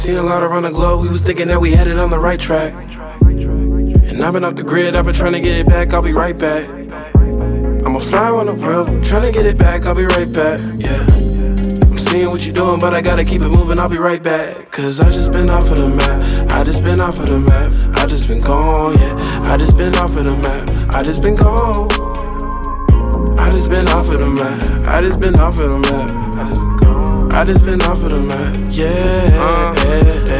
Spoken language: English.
Seen a lot around the globe, we was thinking that we had it on the right track. And I've been off the grid, I've been trying to get it back, I'll be right back. I'ma fly around the world, trying to get it back, I'll be right back, yeah. I'm seeing what you're doing, but I gotta keep it moving, I'll be right back. Cause I just been off of the map, I just been off of the map. I just been gone, yeah, I just been off of the map. I just been gone, I just been off of the map. I just been off of the map. I just been off of the map, yeah.